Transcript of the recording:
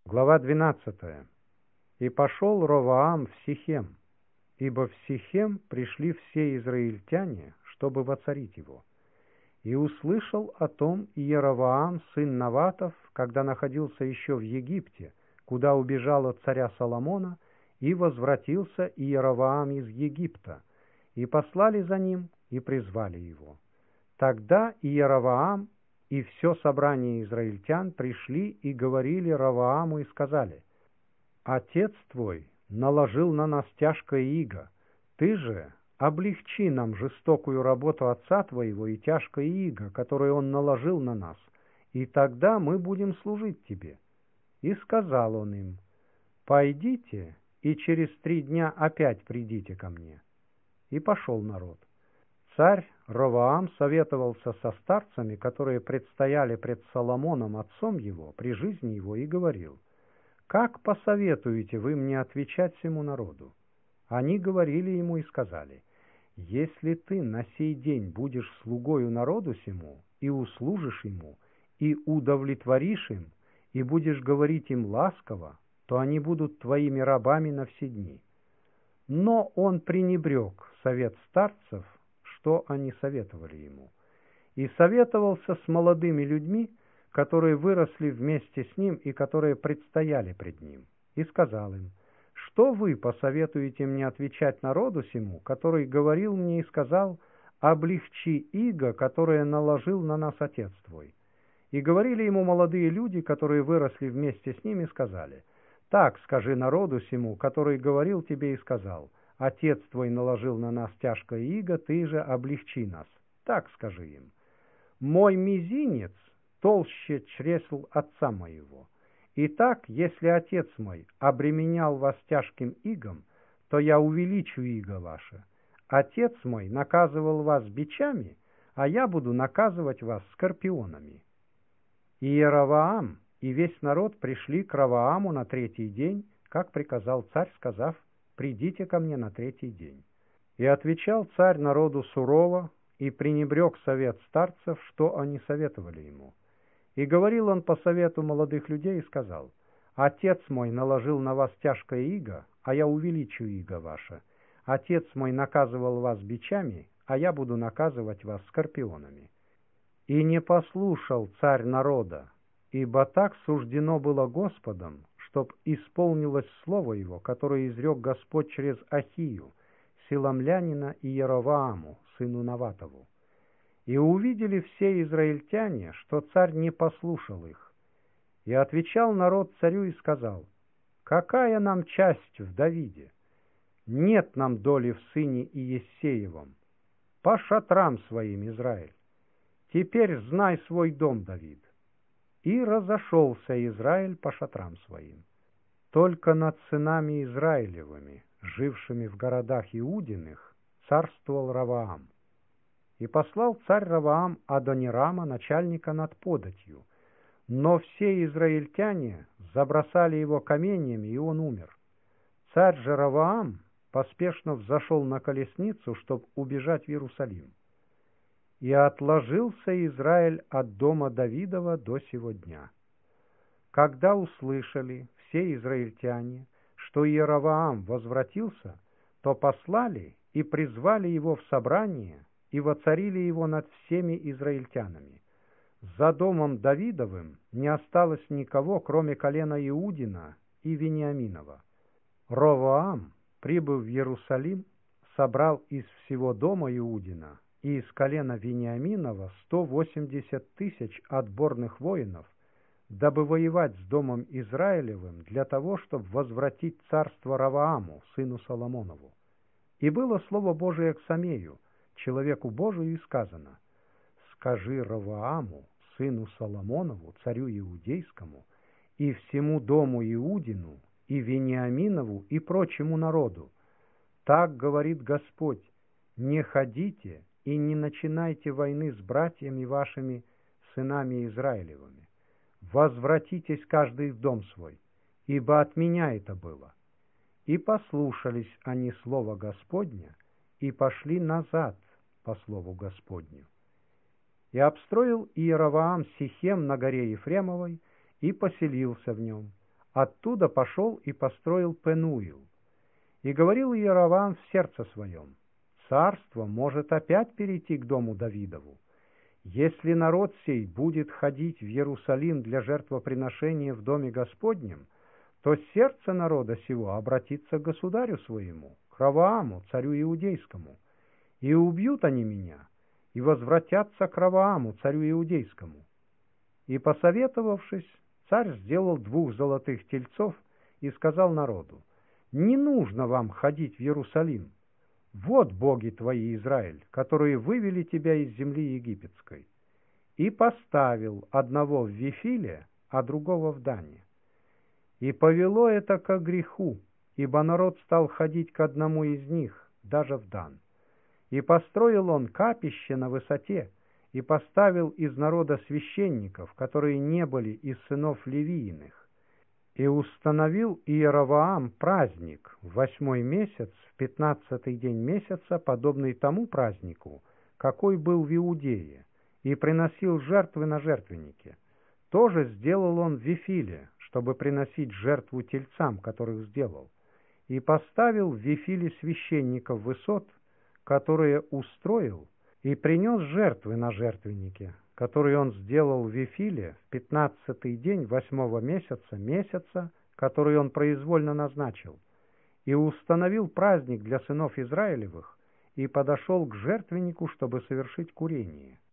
Глава 12. «И пошел Ровоам в Сихем, ибо в Сихем пришли все израильтяне, чтобы воцарить его. И услышал о том Иеровоам, сын Наватов, когда находился еще в Египте, куда убежал от царя Соломона, и возвратился Иеровоам из Египта, и послали за ним, и призвали его. Тогда Иеровоам и все собрание израильтян пришли и говорили Ровоаму и сказали: «Отец твой наложил на нас тяжкое иго, ты же облегчи нам жестокую работу отца твоего и тяжкое иго, которое он наложил на нас, и тогда мы будем служить тебе». И сказал он им: «Пойдите, и через 3 дня опять придите ко мне». И пошел народ. Царь Ровоам советовался со старцами, которые предстояли пред Соломоном отцом его при жизни его, и говорил: «Как посоветуете вы мне отвечать всему народу?» Они говорили ему и сказали: «Если ты на сей день будешь слугою народу сему, и услужишь ему, и удовлетворишь им, и будешь говорить им ласково, то они будут твоими рабами на все дни». Но он пренебрег совет старцев, что они советовали ему, и советовался с молодыми людьми, которые выросли вместе с ним и которые предстояли пред ним, и сказал им: «Что вы посоветуете мне отвечать народу сему, который говорил мне и сказал: облегчи иго, которое наложил на нас отец твой?» И говорили ему молодые люди, которые выросли вместе с ним, и сказали: «Так скажи народу сему, который говорил тебе и сказал: отец твой наложил на нас тяжкое иго, ты же облегчи нас. Так скажи им: мой мизинец толще чресл отца моего. Итак, если отец мой обременял вас тяжким игом, то я увеличу иго ваше. Отец мой наказывал вас бичами, а я буду наказывать вас скорпионами». И Иеровоам и весь народ пришли к Ровоаму на 3-й день, как приказал царь, сказав: «Придите ко мне на 3-й день». И отвечал царь народу сурово, и пренебрег совет старцев, что они советовали ему. И говорил он по совету молодых людей и сказал: «Отец мой наложил на вас тяжкое иго, а я увеличу иго ваше. Отец мой наказывал вас бичами, а я буду наказывать вас скорпионами». И не послушал царь народа, ибо так суждено было Господом, чтоб исполнилось слово его, которое изрек Господь через Ахию, силамлянина, и Иеровоаму, сыну Наватову. И увидели все израильтяне, что царь не послушал их. И отвечал народ царю и сказал: «Какая нам часть в Давиде? Нет нам доли в сыне Иессеевом. По шатрам своим, Израиль. Теперь знай свой дом, Давид». И разошелся Израиль по шатрам своим. Только над сынами Израилевыми, жившими в городах Иудиных, царствовал Ровоам. И послал царь Ровоам Адонирама, начальника над податью, но все израильтяне забросали его каменьями, и он умер. Царь же Ровоам поспешно взошел на колесницу, чтобы убежать в Иерусалим. И отложился Израиль от дома Давидова до сего дня. Когда услышали все израильтяне, что Иеровоам возвратился, то послали и призвали его в собрание, и воцарили его над всеми израильтянами. За домом Давидовым не осталось никого, кроме колена Иудина и Вениаминова. Ровоам, прибыв в Иерусалим, собрал из всего дома Иудина и из колена Вениаминова 180 тысяч отборных воинов, дабы воевать с домом Израилевым для того, чтобы возвратить царство Ровоаму, сыну Соломонову. И было слово Божие к Самею, человеку Божию, и сказано: «Скажи Ровоаму, сыну Соломонову, царю Иудейскому, и всему дому Иудину, и Вениаминову, и прочему народу: так говорит Господь: не ходите и не начинайте войны с братьями вашими, сынами Израилевыми. Возвратитесь каждый в дом свой, ибо от меня это было». И послушались они слова Господня, и пошли назад по слову Господню. И обстроил Иеровоам Сихем на горе Ефремовой, и поселился в нем, оттуда пошел и построил Пенуил. И говорил Иеровоам в сердце своем: царство может опять перейти к дому Давидову. Если народ сей будет ходить в Иерусалим для жертвоприношения в доме Господнем, то сердце народа сего обратится к государю своему, к Ровоаму, царю иудейскому, и убьют они меня, и возвратятся к Ровоаму, царю иудейскому. И, посоветовавшись, царь сделал 2 золотых тельцов и сказал народу: не нужно вам ходить в Иерусалим. Вот боги твои, Израиль, которые вывели тебя из земли египетской. И поставил одного в Вифиле, а другого в Дане. И повело это ко греху, ибо народ стал ходить к одному из них, даже в Дан. И построил он капище на высоте, и поставил из народа священников, которые не были из сынов Левииных. И установил Иеровоам праздник в 8-й месяц, в 15-й день месяца, подобный тому празднику, какой был в Иудее, и приносил жертвы на жертвеннике. Тоже сделал он в Вифиле, чтобы приносить жертву тельцам, которых сделал. И поставил в Вифиле священников высот, которые устроил, и принес жертвы на жертвеннике, который он сделал в Вифиле в 15-й день 8-го месяца, который он произвольно назначил, и установил праздник для сынов Израилевых, и подошел к жертвеннику, чтобы совершить курение.